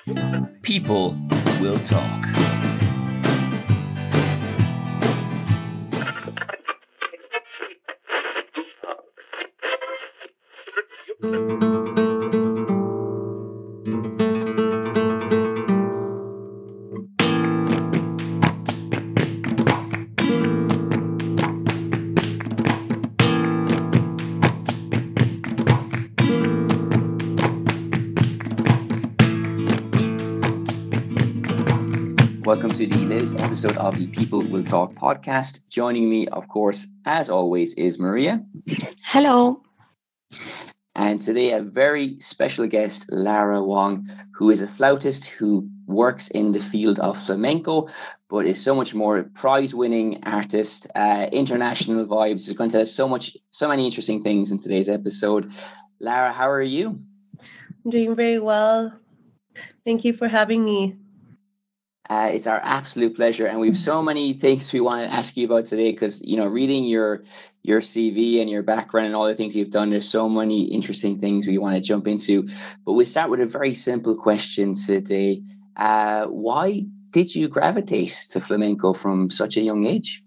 People will talk. Welcome to the latest episode of the People Will Talk podcast. Joining me, of course, as always, is Maria. Hello. And today a very special guest, Lara Wong, who is a flautist who works in the field of flamenco, but is so much more prize-winning artist, international vibes. She's going to tell us so many interesting things in today's episode. Lara, how are you? I'm doing very well. Thank you for having me. It's our absolute pleasure, and we have so many things we want to ask you about today because, reading your CV and your background and all the things you've done, there's so many interesting things we want to jump into. But we'll start with a very simple question today. Why did you gravitate to flamenco from such a young age?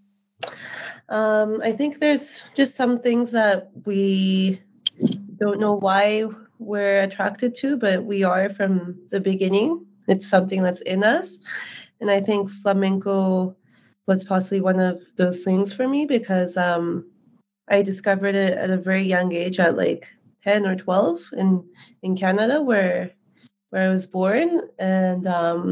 I think there's just some things that we don't know why we're attracted to, but we are from the beginning. It's something that's in us. And I think flamenco was possibly one of those things for me because I discovered it at a very young age, at like 10 or 12 in Canada, where I was born. And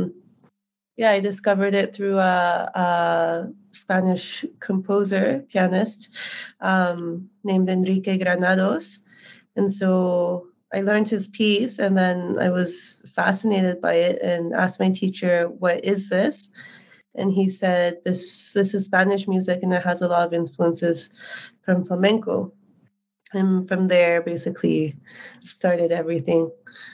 I discovered it through a Spanish composer, pianist, named Enrique Granados. And so I learned his piece, and then I was fascinated by it and asked my teacher, "What is this?" And he said, "This is Spanish music, and it has a lot of influences from flamenco." And from there, basically, started everything.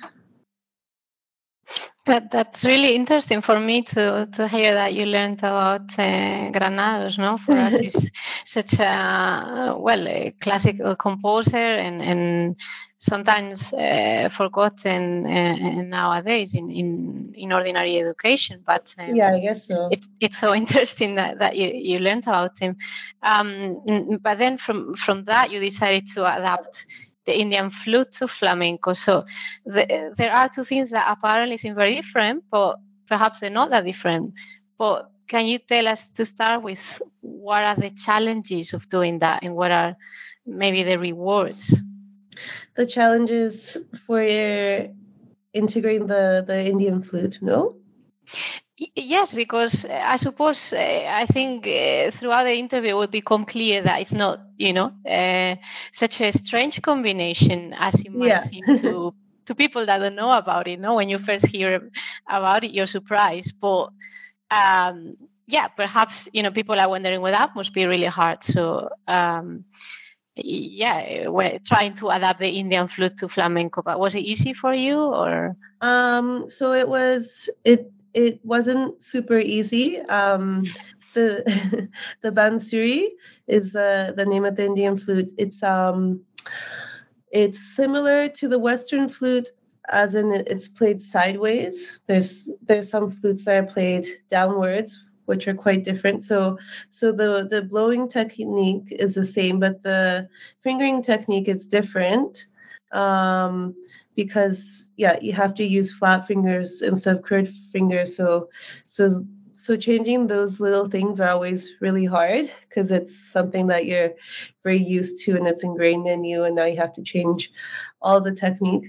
That's really interesting for me to hear that you learned about Granados. No, for us, he's such a classical composer and sometimes forgotten nowadays in ordinary education. But I guess so. It's so interesting that you learned about him. But then from that, you decided to adapt the Indian flute to flamenco. So there are two things that apparently seem very different, but perhaps they're not that different. But can you tell us, to start with, what are the challenges of doing that and what are maybe the rewards? The challenges for integrating the Indian flute, no? Yes, because I suppose I think throughout the interview it will become clear that it's not, such a strange combination as it might seem to people that don't know about it. No, when you first hear about it, you're surprised. But perhaps people are wondering, well, that must be really hard. So we're trying to adapt the Indian flute to flamenco. But was it easy for you, or? So it wasn't super easy. The bansuri is the name of the Indian flute. It's similar to the Western flute, as in it's played sideways. There's some flutes that are played downwards, which are quite different. So the blowing technique is the same, but the fingering technique is different. Because you have to use flat fingers instead of curved fingers. So changing those little things are always really hard because it's something that you're very used to and it's ingrained in you, and now you have to change all the technique.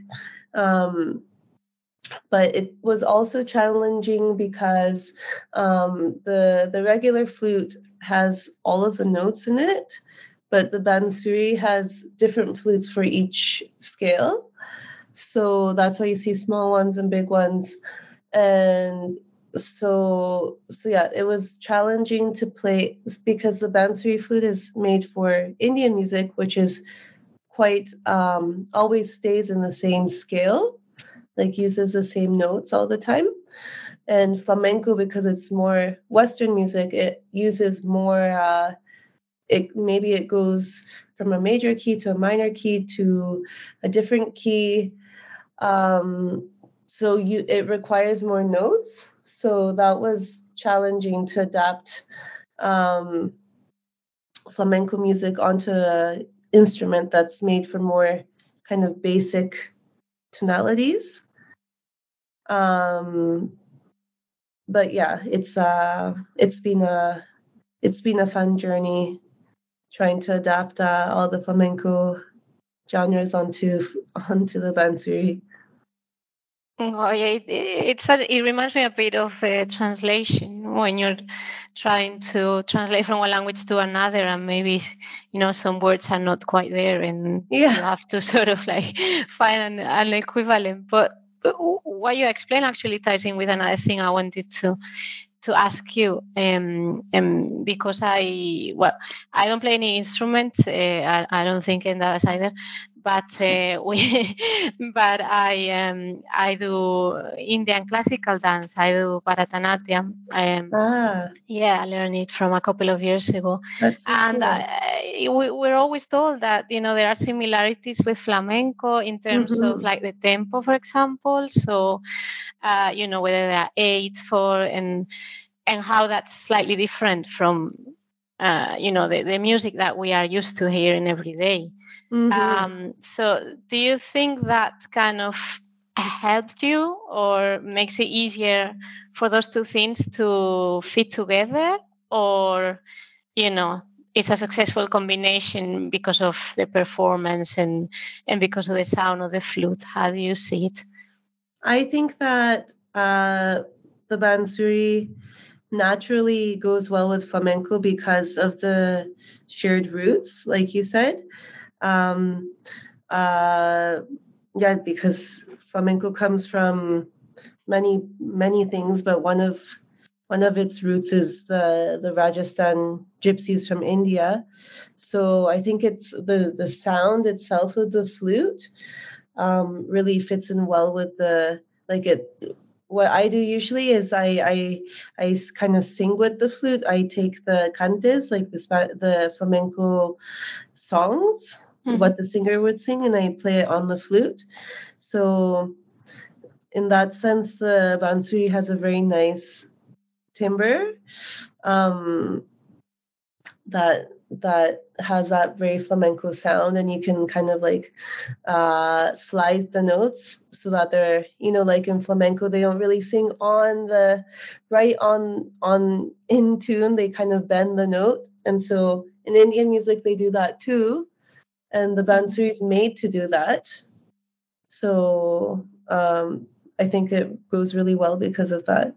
But it was also challenging because the regular flute has all of the notes in it, but the bansuri has different flutes for each scale. So that's why you see small ones and big ones. And so it was challenging to play because the bansuri flute is made for Indian music, which is quite always stays in the same scale, like uses the same notes all the time. And flamenco, because it's more Western music, it uses more, it goes from a major key to a minor key to a different key. so it requires more notes. So that was challenging to adapt flamenco music onto an instrument that's made for more kind of basic tonalities. But yeah, it's been a fun journey trying to adapt all the flamenco genres onto the bansuri. Oh, yeah, it reminds me a bit of translation when you're trying to translate from one language to another, and maybe some words are not quite there, and you have to sort of like find an equivalent. But what you explain actually ties in with another thing I wanted to ask you, because I don't play any instrument. I don't think Enda does either. But I do Indian classical dance. I do Bharatanatyam. Yeah, I learned it from a couple of years ago. That's so cool. We're always told that there are similarities with flamenco in terms of like the tempo, for example. So whether there are 8, 4, and how that's slightly different from the music that we are used to hearing every day. So do you think that kind of helped you or makes it easier for those two things to fit together, or it's a successful combination because of the performance and because of the sound of the flute? How do you see it? I think that the bansuri naturally goes well with flamenco because of the shared roots, like you said. Because flamenco comes from many things, but one of its roots is the Rajasthan gypsies from India. So I think it's the sound itself of the flute really fits in well with what I do usually is I kind of sing with the flute. I take the cantes, like the flamenco songs, what the singer would sing, and I play it on the flute. So in that sense, the bansuri has a very nice timbre that has that very flamenco sound, and you can kind of like slide the notes so that they're like in flamenco they don't really sing on in tune. They kind of bend the note, and so in Indian music they do that too, and the bansuri is made to do that. So I think it goes really well because of that.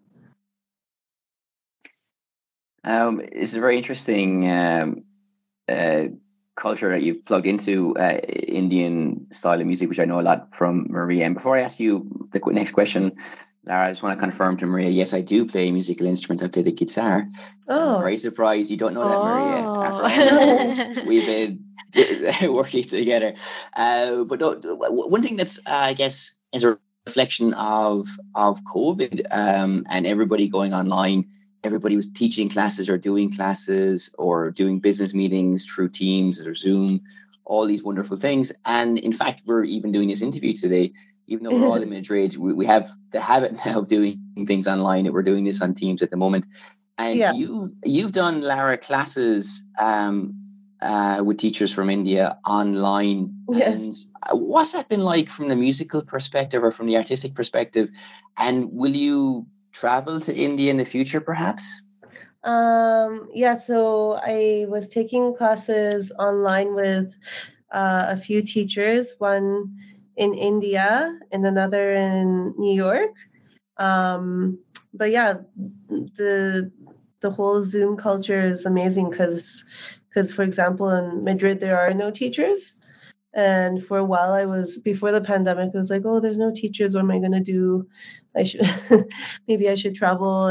It's a very interesting culture that you've plugged into, Indian style of music, which I know a lot from Maria. And before I ask you the next question, Lara, I just want to confirm to Maria, yes, I do play a musical instrument. I play the guitar. Oh. I'm very surprised you don't know that, Maria. After all years we've been working together. But one thing that's, I guess, is a reflection of COVID and everybody going online. Everybody was teaching classes or doing business meetings through Teams or Zoom, all these wonderful things. And in fact, we're even doing this interview today, even though we're all in Madrid, we have the habit now of doing things online. We're doing this on Teams at the moment. And you've done, Lara, classes with teachers from India online. Yes. And what's that been like from the musical perspective or from the artistic perspective? And will you travel to India in the future, perhaps? So I was taking classes online with a few teachers, one in India and another in New York. But yeah, the whole Zoom culture is amazing because for example, in Madrid there are no teachers. And for a while before the pandemic, I was like, oh, there's no teachers. What am I going to do? Maybe I should travel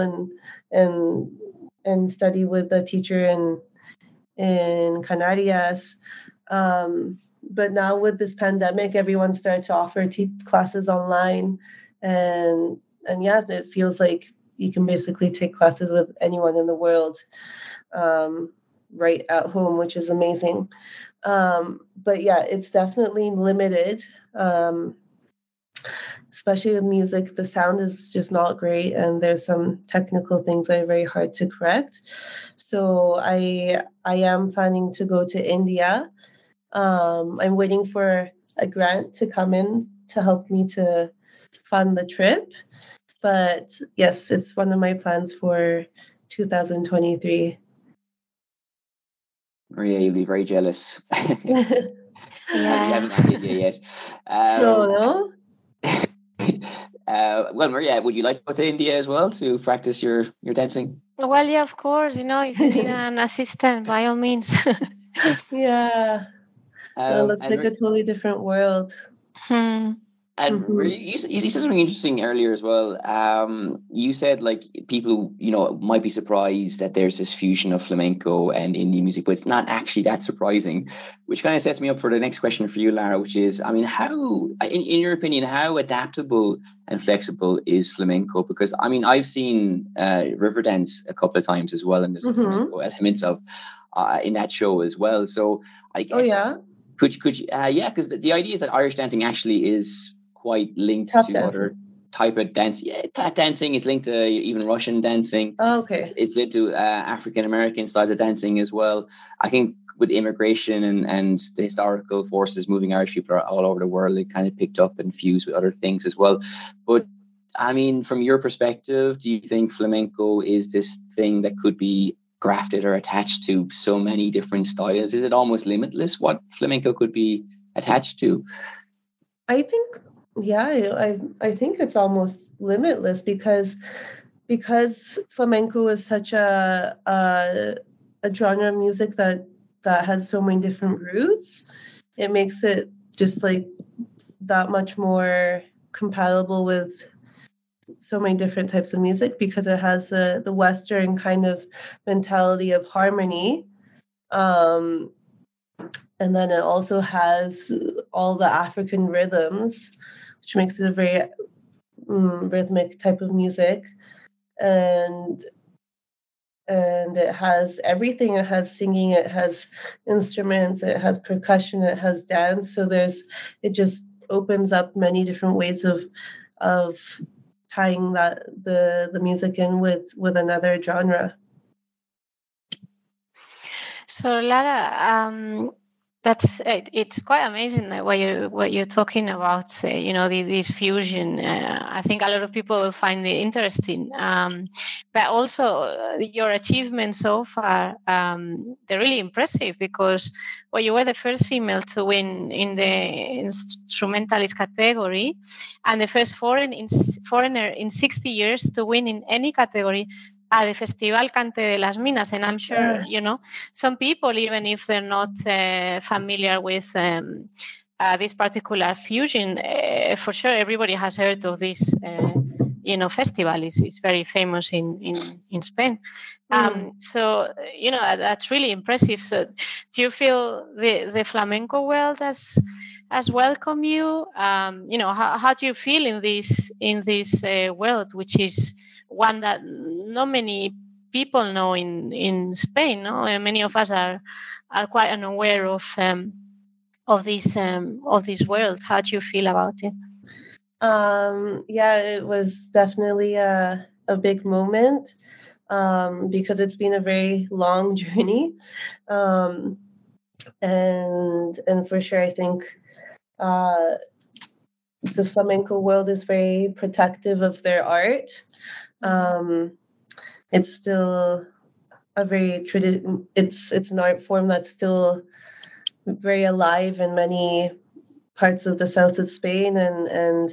and study with a teacher in Canarias. But now with this pandemic, everyone started to offer classes online. And yeah, it feels like you can basically take classes with anyone in the world right at home, which is amazing. But yeah, it's definitely limited. especially with music, the sound is just not great, and there's some technical things that are very hard to correct. So I am planning to go to India. I'm waiting for a grant to come in to help me to fund the trip. But yes, it's one of my plans for 2023. Maria, you'll be very jealous. No, You haven't gone to India yet. no. Well, Maria, would you like to go to India as well to practice your dancing? Well, yeah, of course. If you need an assistant, by all means. Yeah. It looks like a totally different world. And you said something interesting earlier as well. You said like people, might be surprised that there's this fusion of flamenco and indie music, but it's not actually that surprising, which kind of sets me up for the next question for you, Lara, which is, I mean, how, in your opinion, how adaptable and flexible is flamenco? Because, I mean, I've seen Riverdance a couple of times as well, and there's flamenco elements of in that show as well. So I guess... Oh, yeah? Could you, because the idea is that Irish dancing actually is quite linked Tap to dancing. other type of dance. Yeah, tap dancing is linked to even Russian dancing. Oh, okay. It's linked to African American styles of dancing as well. I think with immigration and the historical forces moving Irish people all over the world, it kind of picked up and fused with other things as well. But I mean, from your perspective, do you think flamenco is this thing that could be grafted or attached to so many different styles? Is it almost limitless what flamenco could be attached to? I think, I think it's almost limitless because flamenco is such a genre of music that has so many different roots. It makes it just like that much more compatible with so many different types of music, because it has the Western kind of mentality of harmony. And then it also has all the African rhythms, which makes it a very rhythmic type of music. And it has everything. It has singing, it has instruments, it has percussion, it has dance. So it just opens up many different ways of tying the music in with another genre. So Lara, it's quite amazing what you're talking about. This fusion. I think a lot of people will find it interesting. But also your achievements so far, they're really impressive, because you were the first female to win in the instrumentalist category, and the first foreigner in 60 years to win in any category at the Festival Cante de las Minas. And I'm sure, some people, even if they're not familiar with this particular fusion, for sure everybody has heard of this festival. It's very famous in Spain. So, that's really impressive. So do you feel the flamenco world has welcomed you? How do you feel in this world, which is one that not many people know in Spain? No, and many of us are quite unaware of this world. How do you feel about it? It was definitely a big moment, because it's been a very long journey, and for sure I think the flamenco world is very protective of their art. It's still a very it's an art form that's still very alive in many parts of the south of Spain, and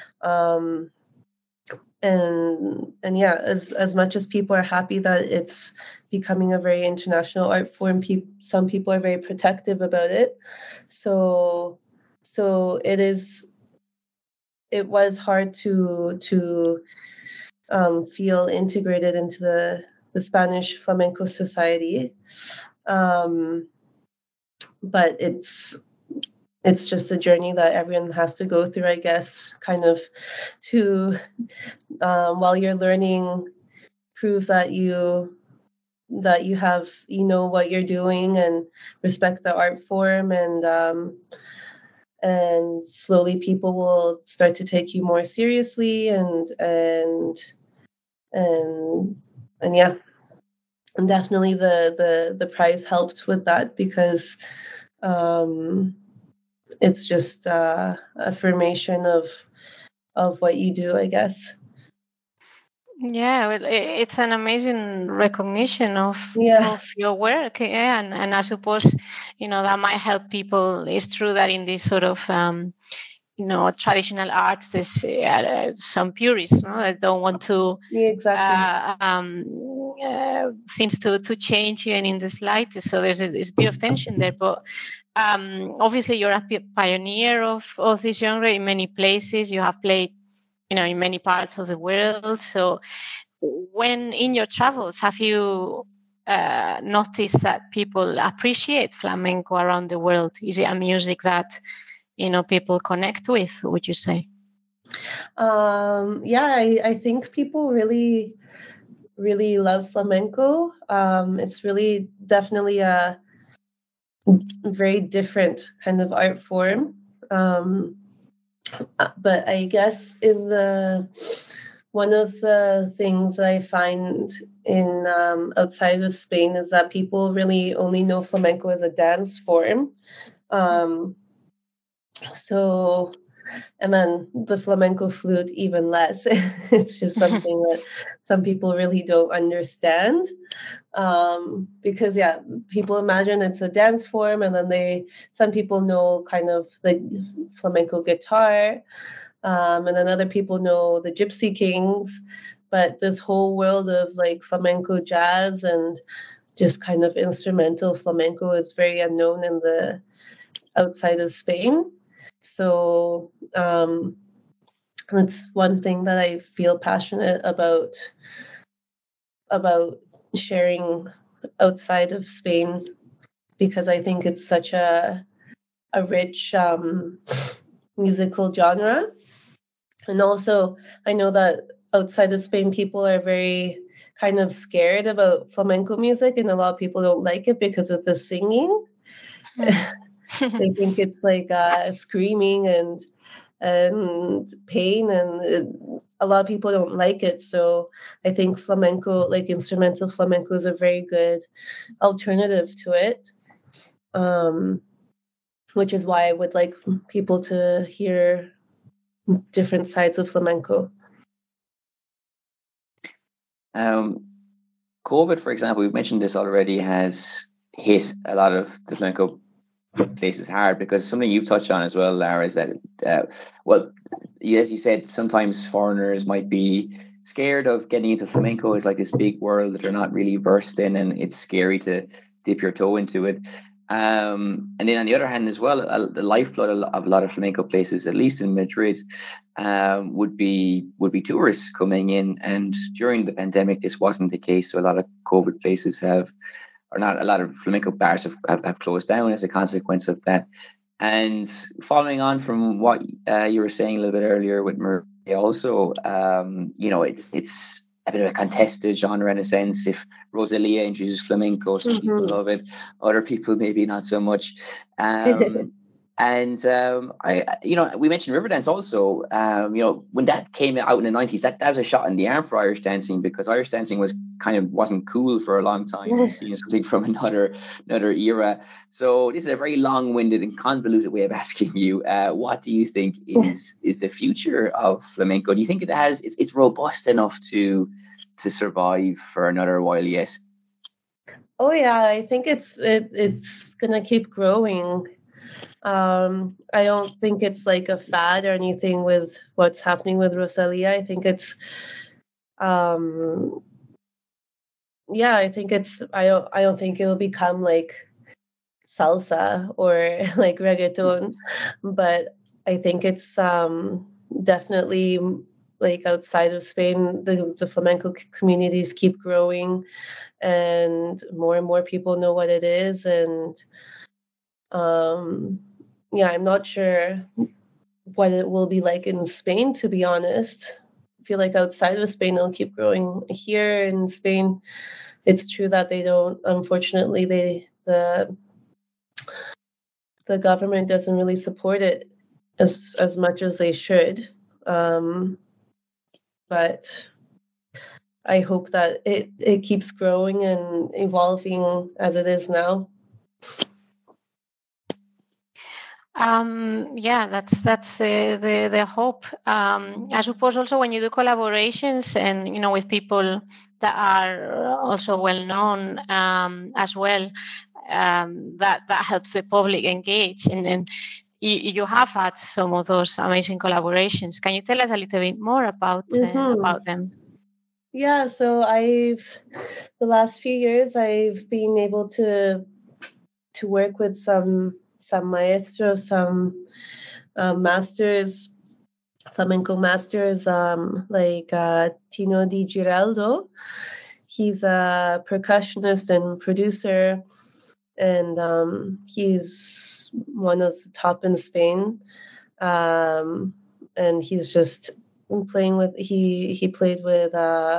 as much as people are happy that it's becoming a very international art form, some people are very protective about it. So it was hard to feel integrated into the Spanish flamenco society, but it's just a journey that everyone has to go through, I guess, kind of to while you're learning, prove that you have what you're doing, and respect the art form, and and slowly people will start to take you more seriously, and yeah, and definitely the prize helped with that, because it's just affirmation of what you do, I guess. Yeah, well, it's an amazing recognition of your work. Yeah, and I suppose, that might help people. It's true that in this sort of, traditional arts, there's some purists that don't want to things to change even in the slightest. So there's a bit of tension there. But obviously, you're a pioneer of this genre in many places. You have played in many parts of the world. So when in your travels, have you noticed that people appreciate flamenco around the world? Is it a music that, people connect with, would you say? I think people really, really love flamenco. It's really definitely a very different kind of art form. But I guess one of the things that I find in outside of Spain is that people really only know flamenco as a dance form. And then the flamenco flute even less. It's just something that some people really don't understand. Because people imagine it's a dance form, and then some people know kind of the flamenco guitar, and then other people know the Gypsy Kings, but this whole world of like flamenco jazz and just kind of instrumental flamenco is very unknown in the outside of Spain. So that's one thing that I feel passionate about sharing outside of Spain, because I think it's such a rich musical genre. And also, I know that outside of Spain, people are very kind of scared about flamenco music, and a lot of people don't like it because of the singing. They think it's like screaming and pain, and a lot of people don't like it. So I think flamenco, like instrumental flamenco, is a very good alternative to it, which is why I would like people to hear different sides of flamenco. COVID, for example, we've mentioned this already, has hit a lot of the flamenco places hard, because something you've touched on as well, Lara, is that as you said, sometimes foreigners might be scared of getting into flamenco. It's like this big world that they're not really versed in, and it's scary to dip your toe into it. And then on the other hand as well, the lifeblood of a lot of flamenco places, at least in Madrid, would be tourists coming in. And during the pandemic, this wasn't the case. So a lot of COVID places a lot of flamenco bars have closed down as a consequence of that. And following on from what you were saying a little bit earlier with Maria, also, it's a bit of a contested genre in a sense. If Rosalia introduces flamenco, some people love it, other people maybe not so much. And we mentioned Riverdance also. When that came out in the 90s, that was a shot in the arm for Irish dancing, because Irish dancing wasn't cool for a long time. We're seeing something from another era. So this is a very long-winded and convoluted way of asking you, what do you think is the future of flamenco? Do you think it's robust enough to survive for another while yet? Oh yeah, I think it's gonna keep growing. I don't think it's like a fad or anything with what's happening with Rosalia. I think it's I think I don't think it'll become like salsa or like reggaeton, but I think it's definitely, like outside of Spain, the flamenco communities keep growing, and more people know what it is. And I'm not sure what it will be like in Spain, to be honest. I feel like outside of Spain, it'll keep growing. Here in Spain, it's true that they don't, unfortunately, the the government doesn't really support it as much as they should. But I hope that it keeps growing and evolving as it is now. Yeah, that's the hope. I suppose also when you do collaborations and with people that are also well known as well, that helps the public engage, and you have had some of those amazing collaborations. Can you tell us a little bit more about them? Yeah, so the last few years I've been able to work with some maestros, some masters, flamenco masters, like Tino Di Giraldo. He's a percussionist and producer, and he's one of the top in Spain. And he's just playing with, he played with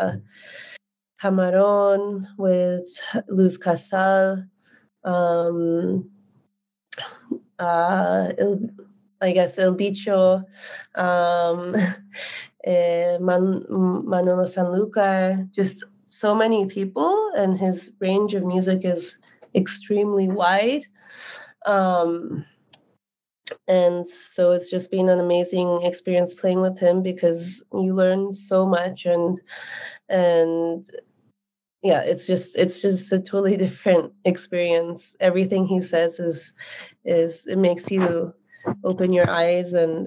Camarón, with Luz Casal, I guess El Bicho, Manolo Sanlúcar, just so many people, and his range of music is extremely wide. And so it's just been an amazing experience playing with him, because you learn so much, and yeah, it's just a totally different experience. Everything he says is it makes you open your eyes, and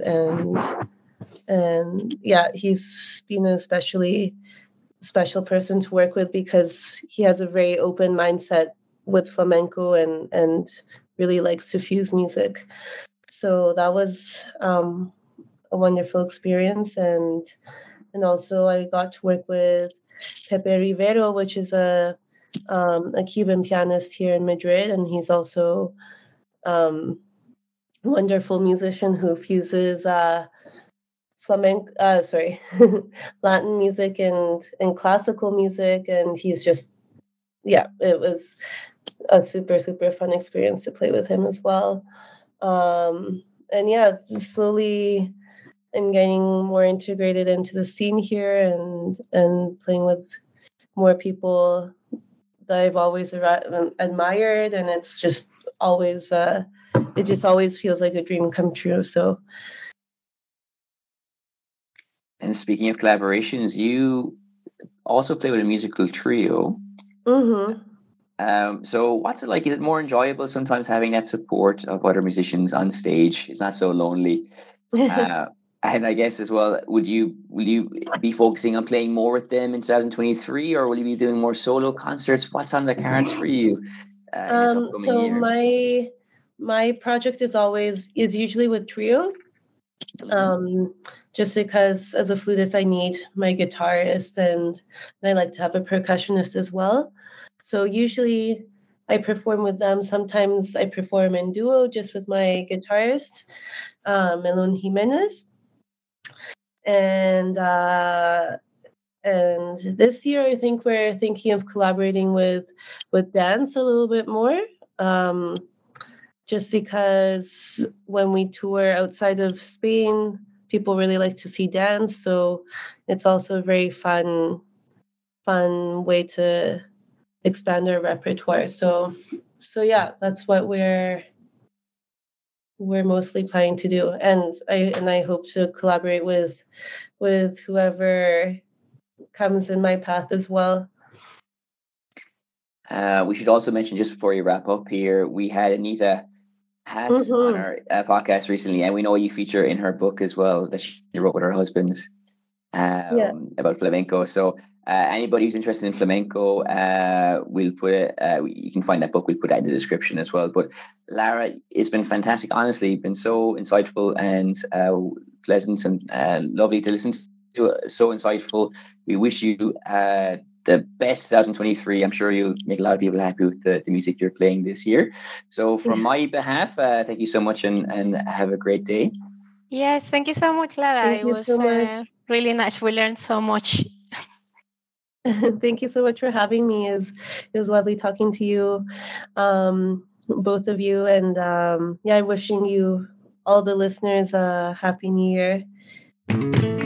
yeah, he's been an especially special person to work with, because he has a very open mindset with flamenco and really likes to fuse music. So that was a wonderful experience, and also I got to work with Pepe Rivero, which is a Cuban pianist here in Madrid, and he's also a wonderful musician who fuses flamenco, Latin music and classical music, and he's just, yeah, it was a super, super fun experience to play with him as well. And yeah, slowly I'm getting more integrated into the scene here, and playing with more people that I've always admired, and it's just always it just always feels like a dream come true. So. And speaking of collaborations, you also play with a musical trio. So what's it like? Is it more enjoyable sometimes having that support of other musicians on stage? It's not so lonely. And I guess as well, will you be focusing on playing more with them in 2023, or will you be doing more solo concerts? What's on the cards for you in this upcoming year? My project is usually with trio. Just because as a flutist I need my guitarist, and I like to have a percussionist as well. So usually I perform with them. Sometimes I perform in duo just with my guitarist, Melon Jimenez. And this year I think we're thinking of collaborating with dance a little bit more. Just because when we tour outside of Spain, people really like to see dance. So it's also a very fun way to expand our repertoire. So yeah, that's what we're mostly planning to do. And I hope to collaborate with whoever comes in my path as well. We should also mention, just before you wrap up here, we had Anita Haas on our podcast recently, and we know you feature in her book as well that she wrote with her husband about flamenco. So anybody who's interested in flamenco, we'll put it. You can find that book. We'll put that in the description as well. But Lara, it's been fantastic. Honestly, you've been so insightful and pleasant and lovely to listen to. So insightful. We wish you the best 2023. I'm sure you'll make a lot of people happy with the music you're playing this year. So from my behalf, thank you so much, and have a great day. Yes, thank you so much, Lara. It was so really nice. We learned so much. Thank you so much for having me. It was lovely talking to you. both of you. And wishing you, all the listeners, a happy new year.